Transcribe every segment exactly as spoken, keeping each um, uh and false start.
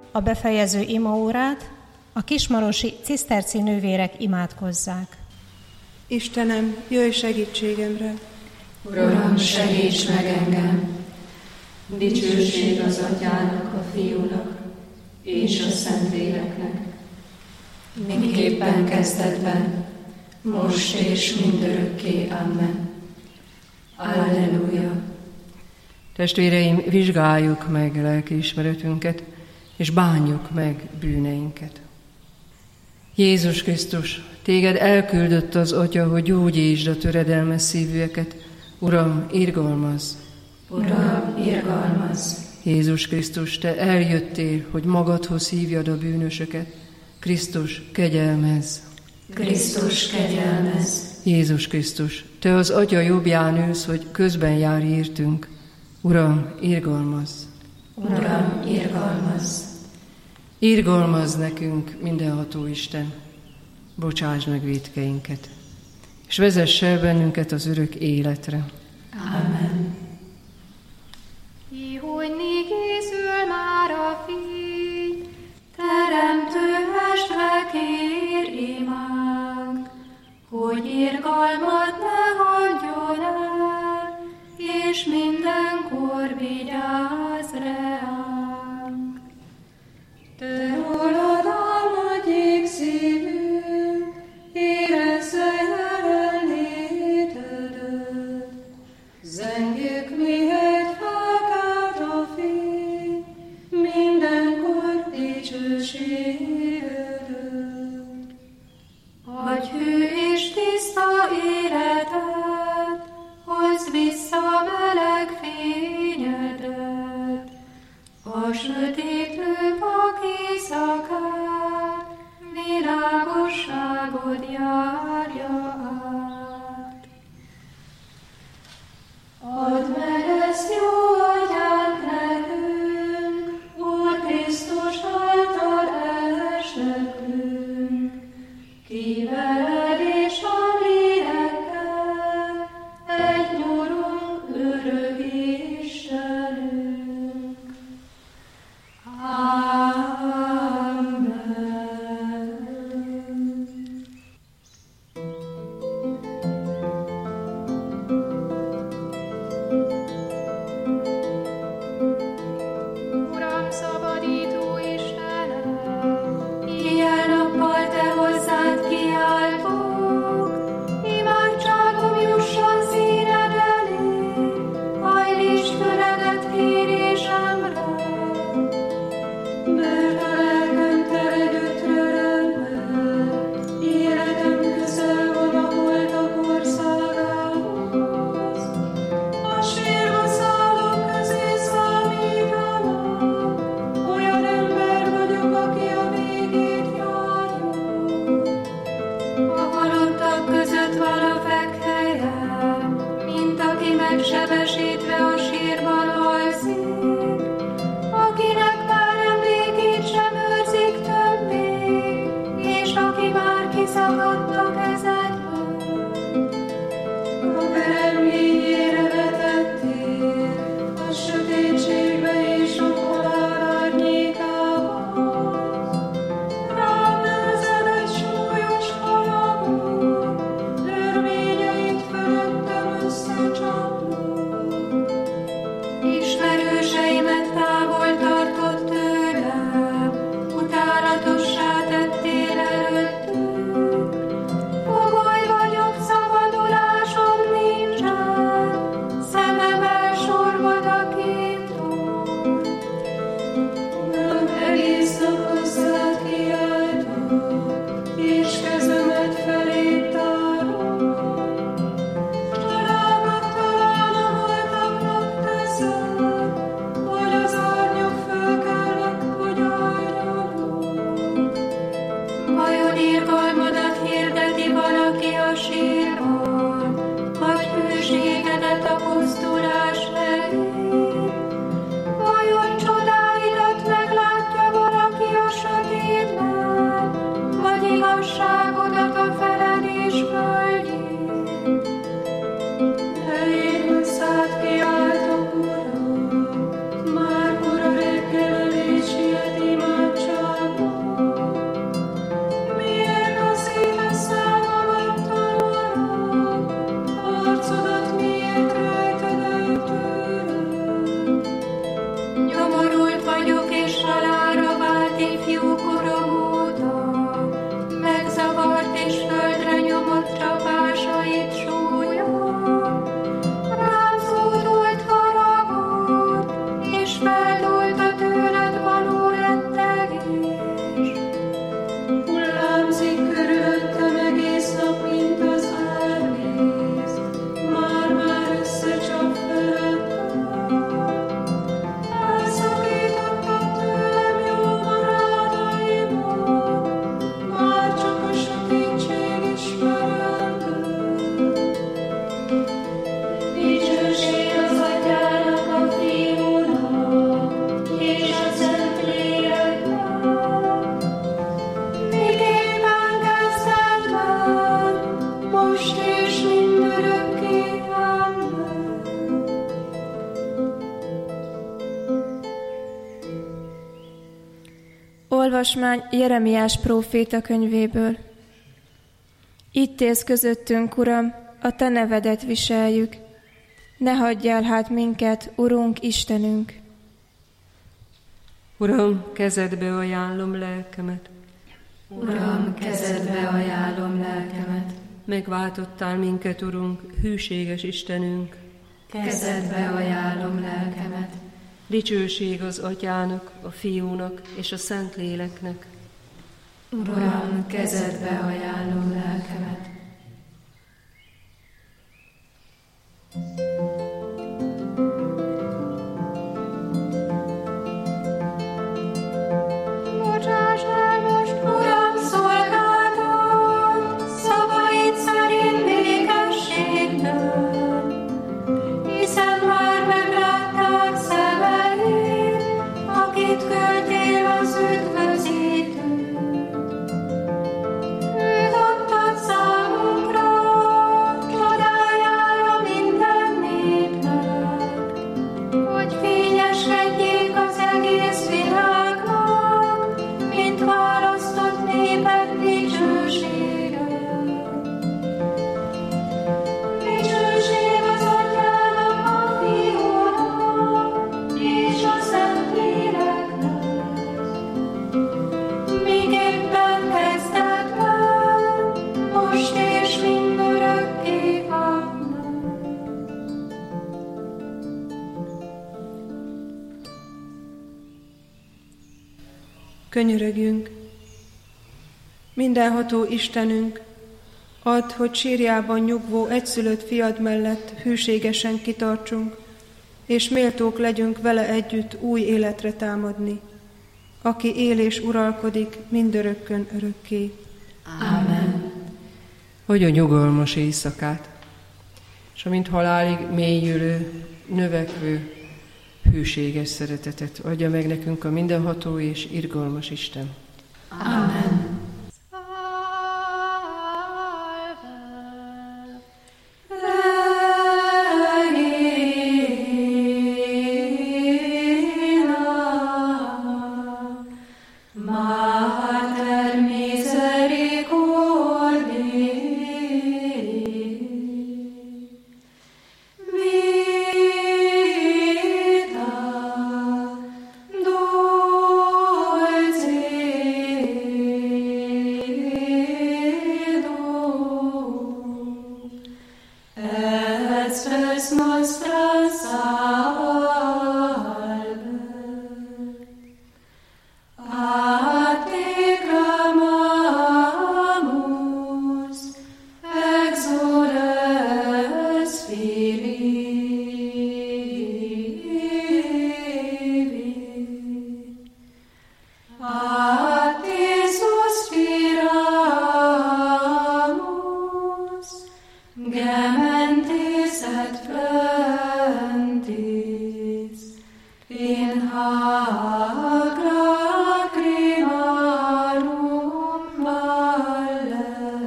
a befejező imaórát a kismarosi ciszterci nővérek imádkozzák. Istenem, jöjj segítségemre! Uram, segíts meg engem! Dicsőség az Atyának, a Fiúnak és a Szentléleknek, miképpen kezdetben, most és mindörökké. Amen. Alleluja! Testvéreim, vizsgáljuk meg lelkiismeretünket, és bánjuk meg bűneinket. Jézus Krisztus, téged elküldött az Atya, hogy gyógyítsd a töredelmes szívűeket. Uram, irgalmazz! Uram, irgalmazz! Jézus Krisztus, te eljöttél, hogy magadhoz hívjad a bűnösöket. Krisztus, kegyelmezz! Krisztus, kegyelmezz! Jézus Krisztus, te az Atya jobbján ülsz, hogy közben jár értünk. Uram, irgalmazz! Uram, irgalmazz! Irgalmazz nekünk, mindenható Isten, bocsásd meg vétkeinket, és vezess el bennünket az örök életre. Amen. Ihojni készül már a fény, teremtő estre kér imánk, hogy irgalmat ne hagyjon el, és mindenkor vigyázz reánk. Te rólad nagy égszívünk, érezze jelenlétedet, zengjük mihelyt felkelt a fény, mindenkor dicsőségedet. Adj hű és tiszta életet, hozz vissza meleg fényedet, a sötétlőbb a éjszakát, világosságod járja át. Add meg ezt jó atyánk nekünk, Úr Krisztus által esnekünk, ki veled és a lélekkel, egy nyurunk örök Istenünk. Amen. Uram, szabadító Istenem, éjjel-nappal te hozzád kiáltok, imádságom jusson színed elé, hajlítsd füledet kérésemre. Olvasmány Jeremiás próféta könyvéből. Itt élsz közöttünk, Uram, a Te nevedet viseljük. Ne hagyjál hát minket, Urunk, Istenünk! Uram, kezedbe ajánlom lelkemet. Uram, kezedbe ajánlom lelkemet. Megváltottál minket, Urunk, hűséges Istenünk. Kezedbe ajánlom lelkemet. Dicsőség az Atyának, a Fiúnak és a Szentléleknek. Uram, kezedbe ajánlom lelkemet. Bocsáss el most, Uram, szolgálatot, szavaid szerint békességből, hiszen már meglátták szemeid, akit küldtél az üdvözítőt. Őt adtad számunkra, csodájára minden népnek, hogy fényeskedjék az egész világnak, mint választott néped dicsősége. Dicsőség az Atyának, a Fiúnak és a Szentléleknek, miképpen kezdetben, most és mindörökké. Amen. Könyörögjünk! Mindenható Istenünk, add, hogy sírjában nyugvó egyszülött fiad mellett hűségesen kitartsunk, és méltók legyünk vele együtt új életre támadni, aki él és uralkodik mindörökkön örökké. Amen. Hogy a nyugalmas éjszakát, és amint halálig mélyülő, növekvő, hűséges szeretetet adja meg nekünk a mindenható és irgalmas Isten. Amen. Mater misericordiae, vita dulcedo, et spes nostra salve. A te clamamus, exules Filii. A te suspiramus, gementes et flentis, in hac lacrimarum valle.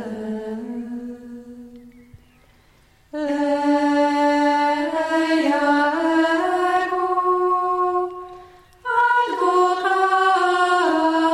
Eia ergo advocatus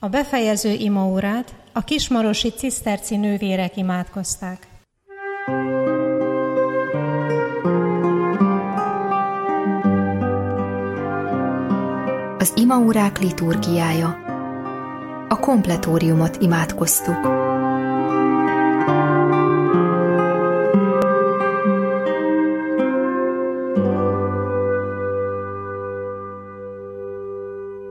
A befejező imaórát a kismarosi ciszterci nővérek imádkozták. Az imaórák liturgiája. A kompletóriumot imádkoztuk.